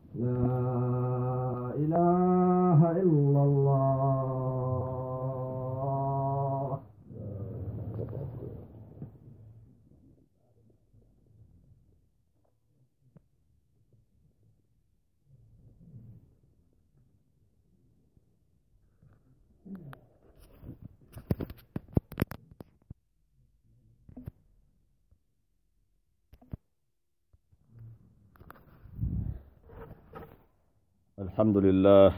لا إله إلا الله. الحمد لله.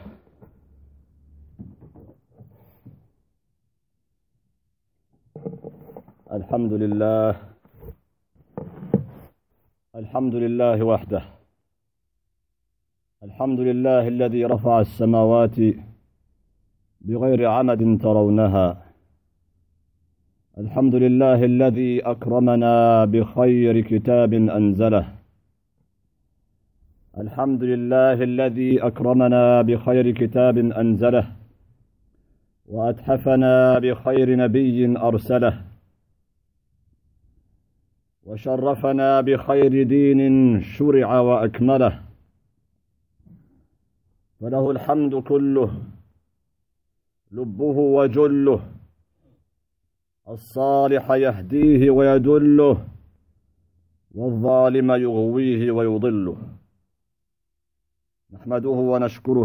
الحمد لله. الحمد لله وحده. الحمد لله الذي رفع السماوات بغير عمد ترونها. الحمد لله الذي أكرمنا بخير كتاب أنزله. الحمد لله الذي أكرمنا بخير كتاب أنزله وأتحفنا بخير نبي أرسله وشرفنا بخير دين شرع وأكمله، فله الحمد كله لبه وجله، الصالح يهديه ويدله، والظالم يغويه ويضله. نحمده ونشكره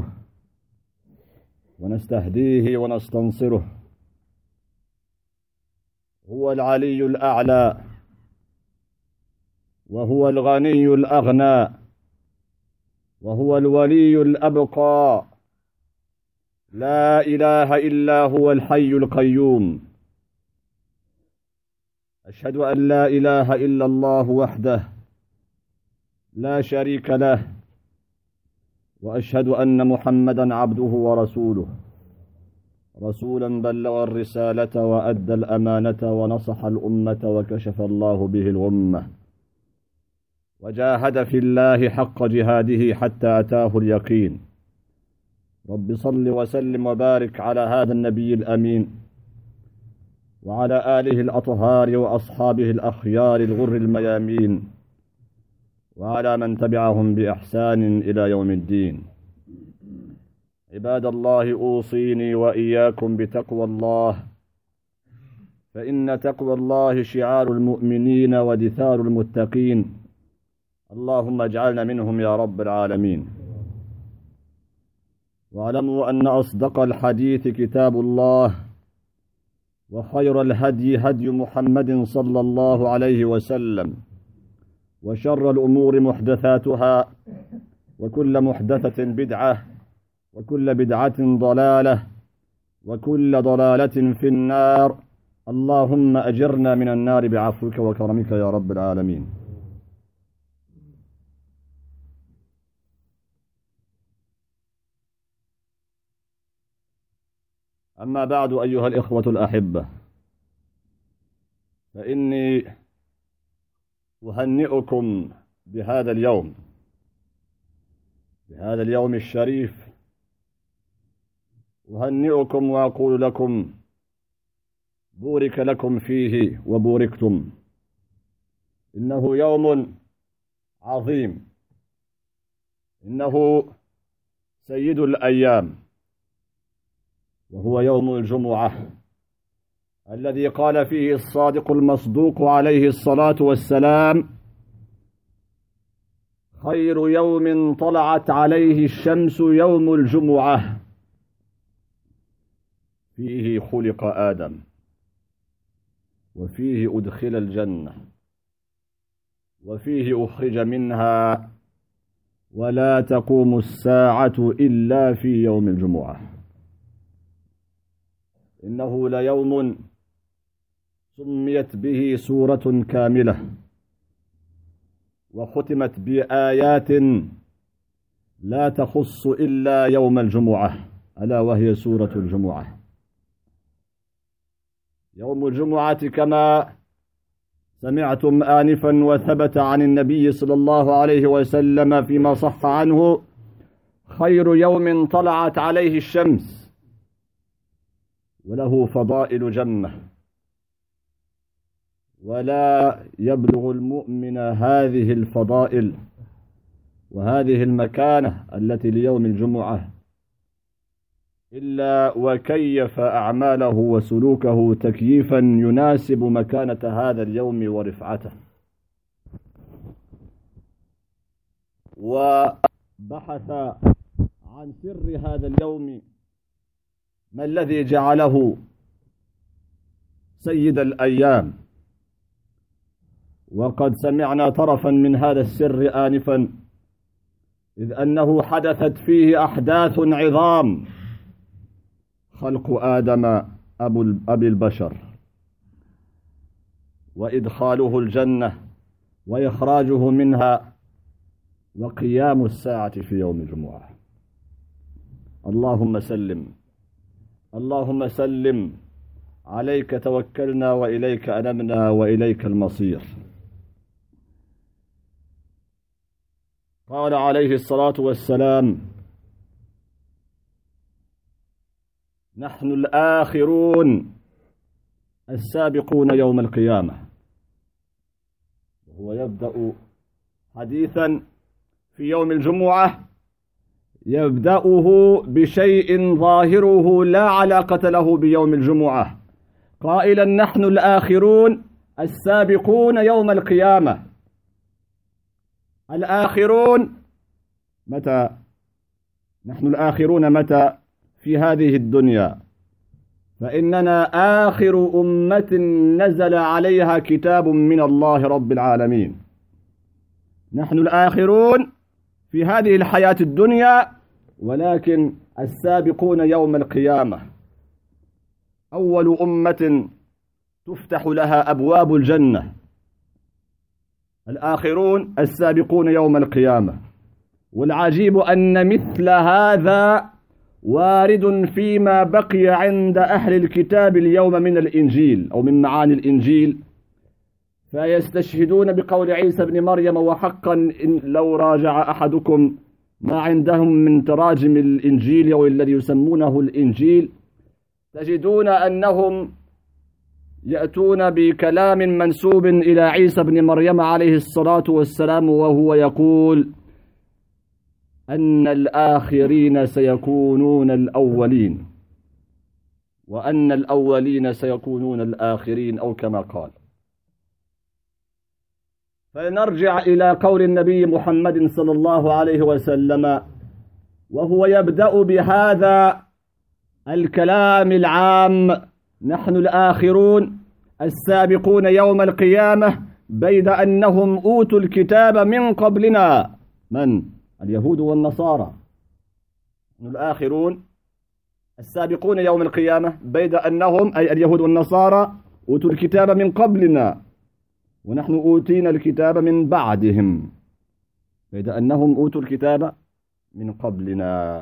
ونستهديه ونستنصره. هو العلي الأعلى وهو الغني الأغنى وهو الولي الأبقى، لا إله إلا هو الحي القيوم. أشهد أن لا إله إلا الله وحده لا شريك له، وأشهد أن محمدًا عبده ورسوله، رسولا بلغ الرسالة وأدى الأمانة ونصح الأمة وكشف الله به الغمة، وجاهد في الله حق جهاده حتى أتاه اليقين. رب صل وسلم وبارك على هذا النبي الأمين وعلى آله الأطهار وأصحابه الأخيار الغر الميامين، وعلى من تبعهم بإحسان إلى يوم الدين. عباد الله، أوصيني وإياكم بتقوى الله، فإن تقوى الله شعار المؤمنين ودثار المتقين. اللهم اجعلنا منهم يا رب العالمين. واعلموا أن أصدق الحديث كتاب الله، وخير الهدي هدي محمد صلى الله عليه وسلم، وشر الأمور محدثاتها، وكل محدثة بدعة، وكل بدعة ضلالة، وكل ضلالة في النار. اللهم أجرنا من النار بعفوك وكرمك يا رب العالمين. أما بعد، أيها الإخوة الأحبة، فإني أهنئكم بهذا اليوم الشريف. أهنئكم وأقول لكم بورك لكم فيه وبوركتم. إنه يوم عظيم، إنه سيد الأيام، وهو يوم الجمعة الذي قال فيه الصادق المصدوق عليه الصلاة والسلام: خير يوم طلعت عليه الشمس يوم الجمعة، فيه خلق آدم، وفيه أدخل الجنة، وفيه أخرج منها، ولا تقوم الساعة إلا في يوم الجمعة. إنه ليوم سميت به سورة كاملة، وختمت بآيات لا تخص إلا يوم الجمعة، ألا وهي سورة الجمعة. يوم الجمعة كما سمعتم آنفا وثبت عن النبي صلى الله عليه وسلم فيما صح عنه: خير يوم طلعت عليه الشمس، وله فضائل جنة، ولا يبلغ المؤمن هذه الفضائل وهذه المكانة التي ليوم الجمعة، إلا وكيف أعماله وسلوكه تكييفا يناسب مكانة هذا اليوم ورفعته، وبحث عن سر هذا اليوم، ما الذي جعله سيد الأيام. وقد سمعنا طرفا من هذا السر آنفا، إذ أنه حدثت فيه أحداث عظام: خلق آدم أبي البشر، وإدخاله الجنة، وإخراجه منها، وقيام الساعة في يوم الجمعة. اللهم سلم، اللهم سلم، عليك توكلنا وإليك أنبنا وإليك المصير. قال عليه الصلاة والسلام: نحن الآخرون السابقون يوم القيامة. وهو يبدأ حديثا في يوم الجمعة، يبدأه بشيء ظاهره لا علاقة له بيوم الجمعة، قائلا: نحن الآخرون السابقون يوم القيامة. الآخرون متى؟ نحن الآخرون متى؟ في هذه الدنيا، فإننا آخر أمة نزل عليها كتاب من الله رب العالمين. نحن الآخرون في هذه الحياة الدنيا، ولكن السابقون يوم القيامة، أول أمة تفتح لها أبواب الجنة، الآخرون السابقون يوم القيامة. والعجيب أن مثل هذا وارد فيما بقي عند أهل الكتاب اليوم من الإنجيل أو من معاني الإنجيل، فيستشهدون بقول عيسى بن مريم: وحقا إن لو راجع أحدكم ما عندهم من تراجم الإنجيل أو الذي يسمونه الإنجيل، تجدون أنهم يأتون بكلام منسوب إلى عيسى بن مريم عليه الصلاة والسلام، وهو يقول أن الآخرين سيكونون الأولين، وأن الأولين سيكونون الآخرين، أو كما قال. فنرجع إلى قول النبي محمد صلى الله عليه وسلم، وهو يبدأ بهذا الكلام العام: نحن الآخرون السابقون يوم القيامة، بيد أنهم أوتوا الكتاب من قبلنا. من؟ اليهود والنصارى. نحن الآخرون السابقون يوم القيامة، بيد أنهم أي اليهود والنصارى أوتوا الكتاب من قبلنا، ونحن أوتينا الكتاب من بعدهم، بيد أنهم أوتوا الكتاب من قبلنا.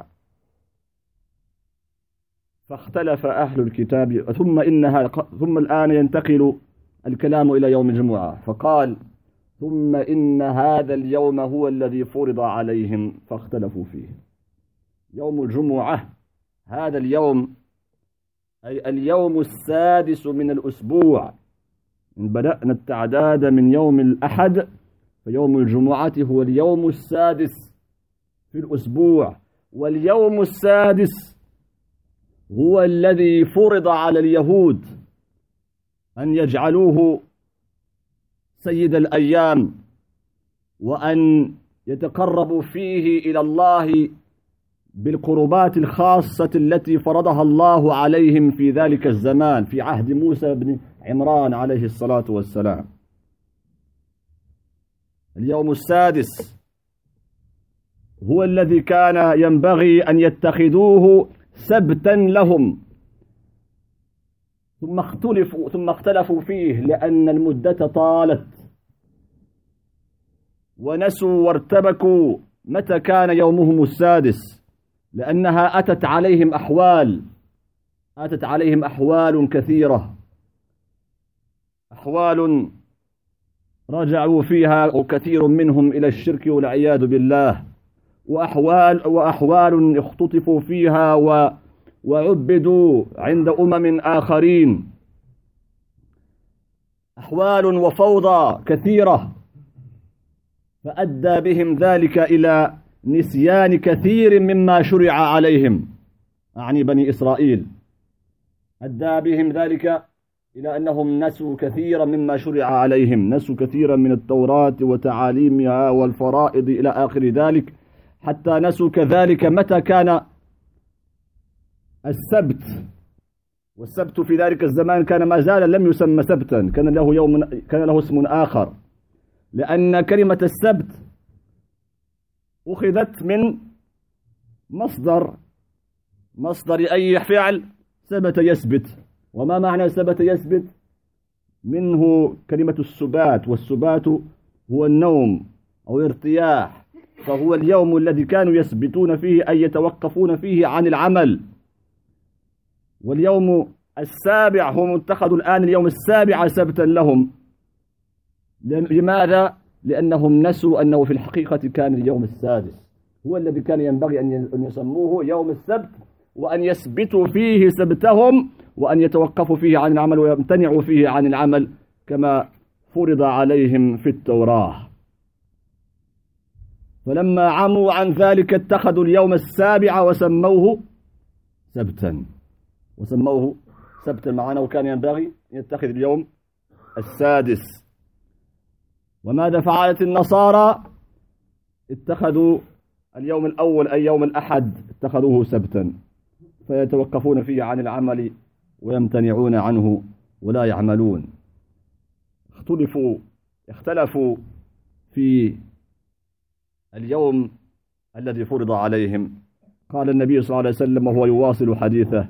فاختلف أهل الكتاب، ثم الآن ينتقل الكلام إلى يوم الجمعة، فقال: ثم إن هذا اليوم هو الذي فرض عليهم فاختلفوا فيه. يوم الجمعة هذا اليوم أي اليوم السادس من الأسبوع، إن بدأنا التعداد من يوم الأحد، فيوم الجمعة هو اليوم السادس في الأسبوع، واليوم السادس هو الذي فرض على اليهود أن يجعلوه سيد الأيام، وأن يتقربوا فيه إلى الله بالقربات الخاصة التي فرضها الله عليهم في ذلك الزمان في عهد موسى بن عمران عليه الصلاة والسلام. اليوم السادس هو الذي كان ينبغي أن يتخذوه سبتا لهم، ثم اختلفوا فيه لأن المدة طالت، ونسوا وارتبكوا متى كان يومهم السادس، لأنها أتت عليهم أحوال كثيرة، أحوال رجعوا فيها وكثير منهم إلى الشرك والعياذ بالله، وأحوال اختطفوا فيها وعبدوا عند أمم آخرين، أحوال وفوضى كثيرة. فأدى بهم ذلك إلى نسيان كثير مما شرع عليهم، أعني بني إسرائيل، أدى بهم ذلك إلى أنهم نسوا كثيرا مما شرع عليهم، نسوا كثيرا من التوراة وتعاليمها والفرائض إلى آخر ذلك، حتى نسوا كذلك متى كان السبت. والسبت في ذلك الزمان كان ما زال لم يسمى سبتا، كان له اسم آخر، لأن كلمة السبت أخذت من مصدر أي فعل ثبت يثبت. وما معنى ثبت يثبت؟ منه كلمة السبات، والسبات هو النوم أو الارتياح، فهو اليوم الذي كانوا يثبتون فيه أي يتوقفون فيه عن العمل. واليوم السابع هم اتخذوا الآن اليوم السابع سبتا لهم. لماذا؟ لأنهم نسوا أنه في الحقيقة كان اليوم السادس هو الذي كان ينبغي أن يسموه يوم السبت، وأن يثبتوا فيه سبتهم، وأن يتوقفوا فيه عن العمل ويمتنعوا فيه عن العمل كما فرض عليهم في التوراة. فلما عموا عن ذلك اتخذوا اليوم السابع وسموه سبتا، معنا، وكان ينبغي أن يتخذ اليوم السادس. وماذا فعلت النصارى؟ اتخذوا اليوم الأول أي يوم الأحد اتخذوه سبتا، فيتوقفون فيه عن العمل ويمتنعون عنه ولا يعملون. اختلفوا في اليوم الذي فرض عليهم. قال النبي صلى الله عليه وسلم وهو يواصل حديثه: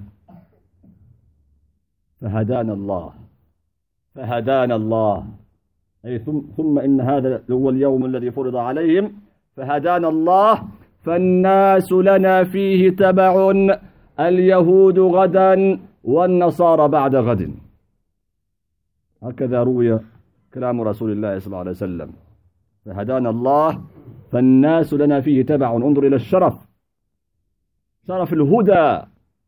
فهدانا الله، أي ثم إن هذا هو اليوم الذي فرض عليهم، فهدانا الله، فالناس لنا فيه تبع، اليهود غدا والنصارى بعد غد. هكذا روي كلام رسول الله صلى الله عليه وسلم: فهدانا الله فالناس لنا فيه تبع. انظر إلى الشرف، شرف الهدى،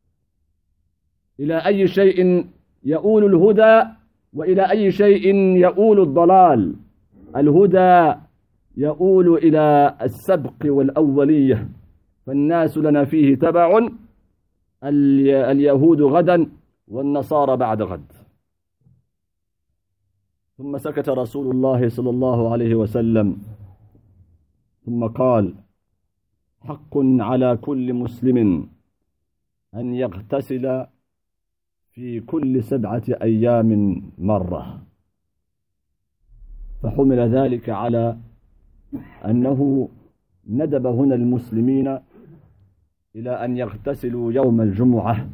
إلى أي شيء يؤول الهدى وإلى أي شيء يؤول الضلال. الهدى يؤول إلى السبق والأولية، فالناس لنا فيه تبع، اليهود غدا والنصارى بعد غد. ثم سكت رسول الله صلى الله عليه وسلم ثم قال: حق على كل مسلم أن يغتسل في كل 7 أيام مرة. فحمل ذلك على أنه ندب هنا المسلمين إلى أن يغتسلوا يوم الجمعة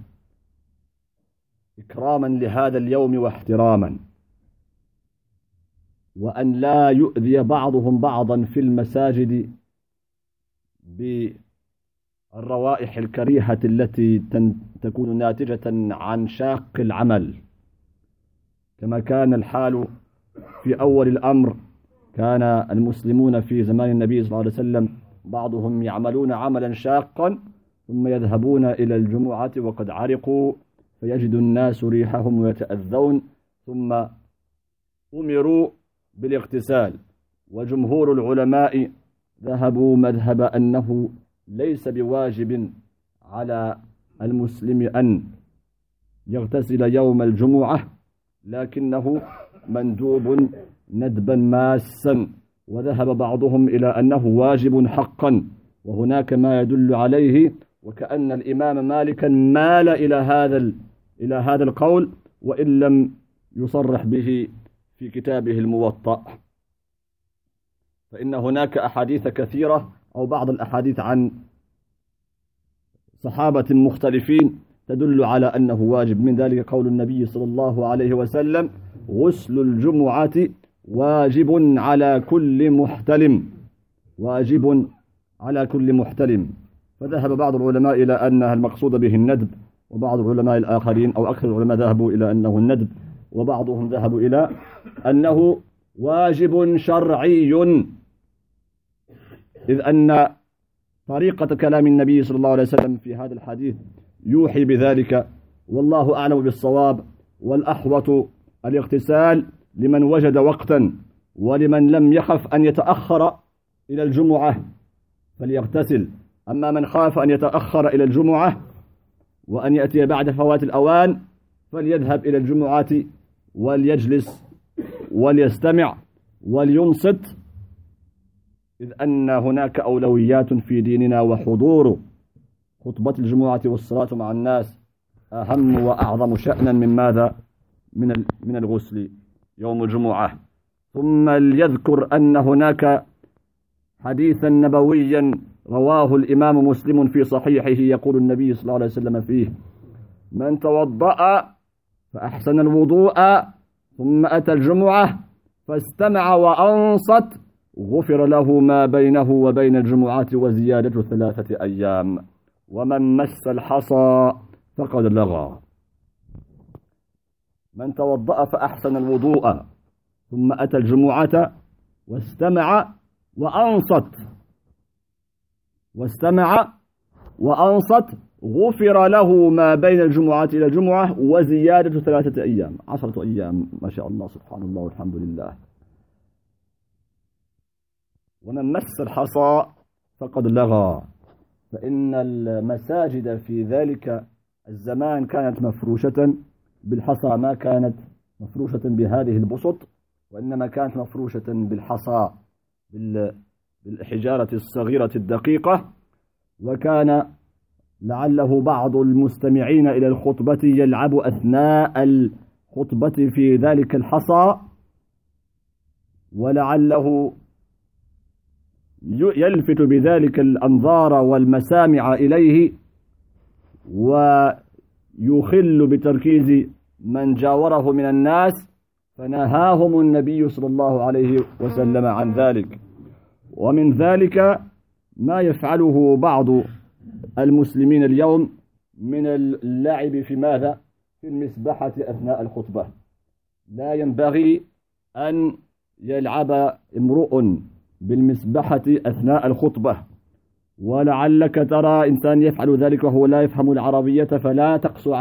إكراما لهذا اليوم واحتراما، وأن لا يؤذي بعضهم بعضا في المساجد بالروائح الكريهة التي تكون ناتجة عن شاق العمل، كما كان الحال في أول الأمر. كان المسلمون في زمان النبي صلى الله عليه وسلم بعضهم يعملون عملا شاقا ثم يذهبون إلى الجمعة وقد عرقوا، فيجد الناس ريحهم ويتأذون، ثم أمروا بالاغتسال. وجمهور العلماء ذهبوا مذهب أنه ليس بواجب على المسلم أن يغتسل يوم الجمعة، لكنه مندوب ندبا ماسا. وذهب بعضهم إلى أنه واجب حقا، وهناك ما يدل عليه، وكأن الإمام مالكا مال إلى هذا القول، وإن لم يصرح به في كتابه الموطأ. فإن هناك أحاديث كثيرة أو بعض الأحاديث عن صحابة مختلفين تدل على أنه واجب. من ذلك قول النبي صلى الله عليه وسلم: غسل الجمعة واجب على كل محتلم. فذهب بعض العلماء إلى أن المقصود به الندب، وبعض العلماء الآخرين أو أكثر العلماء ذهبوا إلى أنه الندب، وبعضهم ذهبوا إلى أنه واجب شرعي، إذ أن طريقة كلام النبي صلى الله عليه وسلم في هذا الحديث يوحي بذلك، والله أعلم بالصواب. والأحوط الاغتسال لمن وجد وقتا، ولمن لم يخف أن يتأخر إلى الجمعة فليغتسل. أما من خاف أن يتأخر إلى الجمعة وأن يأتي بعد فوات الأوان فليذهب إلى الجمعة وليجلس وليستمع ولينصت، إذ أن هناك أولويات في ديننا، وحضور خطبة الجمعة والصلاة مع الناس أهم وأعظم شأنا من ماذا؟ من الغسل يوم الجمعة. ثم ليذكر أن هناك حديثا نبويا رواه الإمام مسلم في صحيحه، يقول النبي صلى الله عليه وسلم فيه: من توضأ فأحسن الوضوء ثم أتى الجمعة فاستمع وأنصت غفر له ما بينه وبين الجمعة وزيادة 3 أيام، ومن مس الحصى فقد لغى. من توضأ فأحسن الوضوء ثم أتى الجمعة واستمع وأنصت غفر له ما بين الجمعة إلى الجمعة وزيادة 3 أيام، 10 أيام. ما شاء الله، سبحان الله والحمد لله. ومن مس الحصى فقد لغى، فإن المساجد في ذلك الزمان كانت مفروشة بالحصى، ما كانت مفروشة بهذه البسط، وإنما كانت مفروشة بالحصى، بالحجارة الصغيرة الدقيقة. وكان لعله بعض المستمعين إلى الخطبة يلعب أثناء الخطبة في ذلك الحصى، ولعله يلفت بذلك الأنظار والمسامع إليه ويخل بتركيز من جاوره من الناس، فنهاهم النبي صلى الله عليه وسلم عن ذلك. ومن ذلك ما يفعله بعض المسلمين اليوم من اللعب في ماذا؟ في المسبحة أثناء الخطبة. لا ينبغي أن يلعب امرؤ بالمسبحة أثناء الخطبة، ولعلك ترى إنسان يفعل ذلك وهو لا يفهم العربية، فلا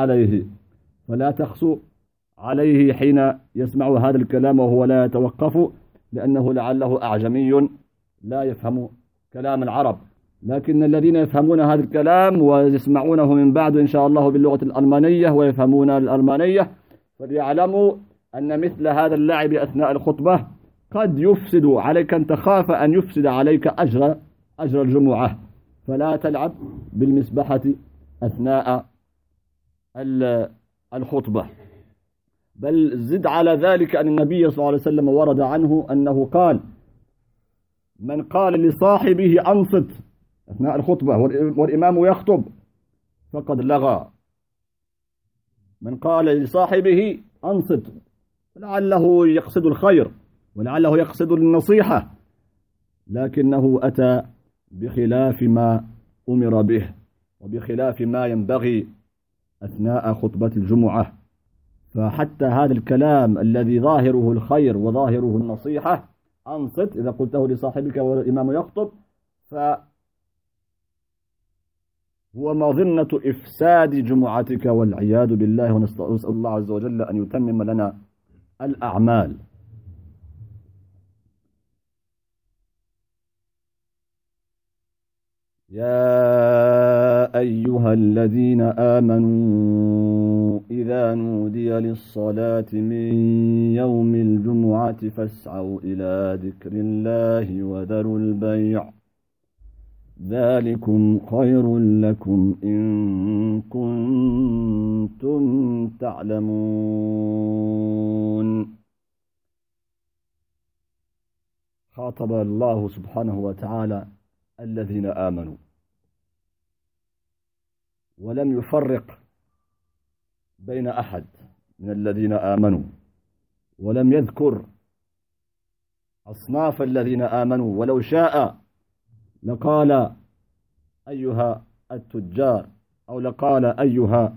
تقسو عليه حين يسمع هذا الكلام وهو لا يتوقف، لأنه لعله أعجمي لا يفهم كلام العرب. لكن الذين يفهمون هذا الكلام ويسمعونه من بعد إن شاء الله باللغة الألمانية ويفهمون الألمانية، فليعلموا أن مثل هذا اللعب أثناء الخطبة قد يفسد عليك، أن تخاف أن يفسد عليك أجر الجمعة، فلا تلعب بالمسبحة أثناء الخطبة. بل زد على ذلك أن النبي صلى الله عليه وسلم ورد عنه أنه قال: من قال لصاحبه أنصت أثناء الخطبة والإمام يخطب فقد لغى. من قال لصاحبه أنصت، لعله يقصد الخير ولعله يقصد النصيحة، لكنه أتى بخلاف ما أمر به وبخلاف ما ينبغي أثناء خطبة الجمعة. فحتى هذا الكلام الذي ظاهره الخير وظاهره النصيحة، أنصت إذا قلته لصاحبك والإمام يخطب، فهو مظنة إفساد جمعتك والعياذ بالله. ونسأل الله عز وجل أن يتمم لنا الأعمال. يا أيها الذين آمنوا إذا نودي للصلاة من يوم الجمعة فاسعوا إلى ذكر الله وذروا البيع، ذلكم خير لكم إن كنتم تعلمون. خاطب الله سبحانه وتعالى الذين آمنوا ولم يفرق بين أحد من الذين آمنوا، ولم يذكر أصناف الذين آمنوا. ولو شاء لقال أيها التجار، أو لقال أيها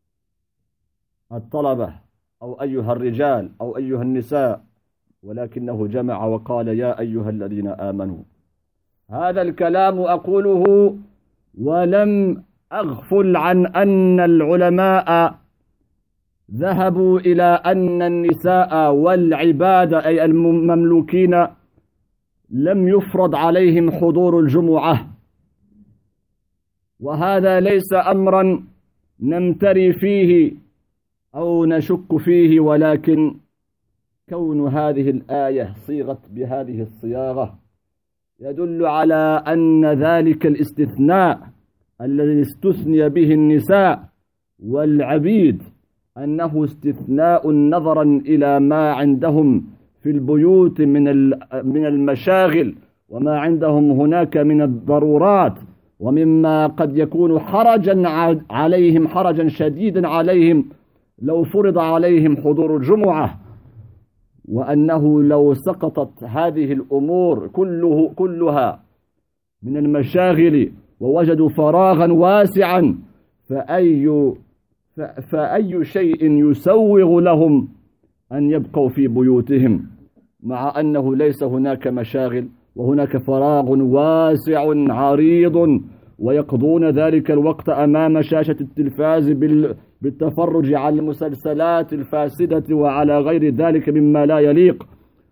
الطلبة، أو أيها الرجال، أو أيها النساء، ولكنه جمع وقال يا أيها الذين آمنوا. هذا الكلام أقوله ولم أغفل عن أن العلماء ذهبوا إلى أن النساء والعباد أي المملوكين لم يفرض عليهم حضور الجمعة، وهذا ليس أمرا نمتري فيه أو نشك فيه، ولكن كون هذه الآية صيغت بهذه الصياغة يدل على أن ذلك الاستثناء الذي استثني به النساء والعبيد أنه استثناء نظرا إلى ما عندهم في البيوت من المشاغل، وما عندهم هناك من الضرورات، ومما قد يكون حرجا شديدا عليهم لو فرض عليهم حضور الجمعة، وأنه لو سقطت هذه الأمور كلها من المشاغل ووجدوا فراغا واسعا فأي شيء يسوغ لهم أن يبقوا في بيوتهم، مع أنه ليس هناك مشاغل وهناك فراغ واسع عريض، ويقضون ذلك الوقت أمام شاشة التلفاز بالتفرج على المسلسلات الفاسدة وعلى غير ذلك مما لا يليق،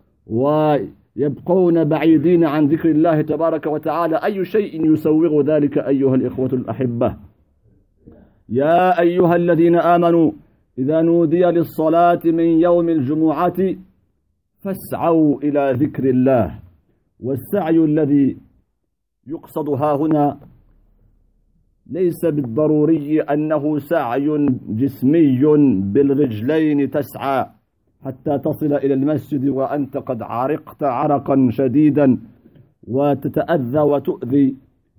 ويبقون بعيدين عن ذكر الله تبارك وتعالى. أي شيء يسوغ ذلك أيها الإخوة الأحبة؟ يا أيها الذين آمنوا إذا نودي للصلاة من يوم الجمعة فاسعوا إلى ذكر الله. والسعي الذي يقصد ها هنا ليس بالضروري أنه سعي جسمي بالرجلين تسعى حتى تصل إلى المسجد وأنت قد عرقت عرقا شديدا وتتأذى وتؤذي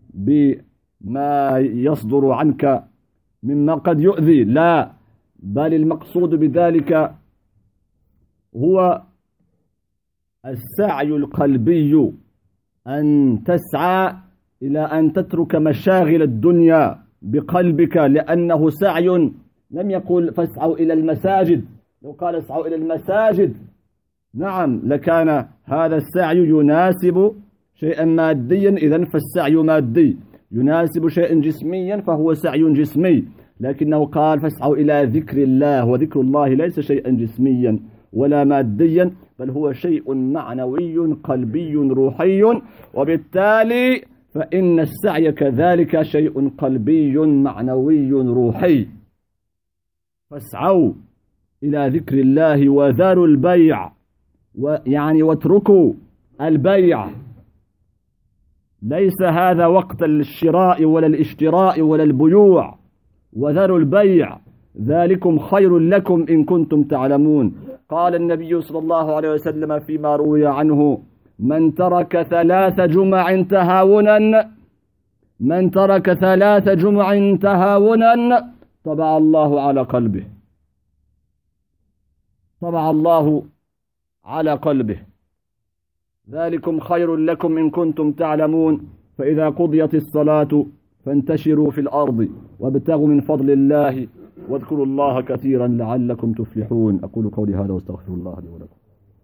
بما يصدر عنك مما قد يؤذي، لا، بل المقصود بذلك هو السعي القلبي، أن تسعى إلى أن تترك مشاغل الدنيا بقلبك، لأنه سعي. لم يقل فاسعوا إلى المساجد، لو قال اسعوا إلى المساجد نعم لكان هذا السعي يناسب شيئا ماديا، إذن فالسعي مادي. يناسب شيئا جسميا فهو سعي جسمي، لكنه قال فاسعوا إلى ذكر الله، وذكر الله ليس شيئا جسميا ولا ماديا، بل هو شيء معنوي قلبي روحي، وبالتالي فإن السعي كذلك شيء قلبي معنوي روحي. فاسعوا إلى ذكر الله وذروا البيع، يعني واتركوا البيع. ليس هذا وقت الشراء ولا الاشتراء ولا البيوع، وذروا البيع ذلكم خير لكم إن كنتم تعلمون. قال النبي صلى الله عليه وسلم فيما روي عنه: من ترك 3 جمع تهاونا طبع الله على قلبه، طبع الله على قلبه. ذلكم خير لكم إن كنتم تعلمون. فإذا قضيت الصلاة فانتشروا في الأرض وابتغوا من فضل الله واذكروا الله كثيرا لعلكم تفلحون. أقول قولي هذا واستغفر الله لي ولكم.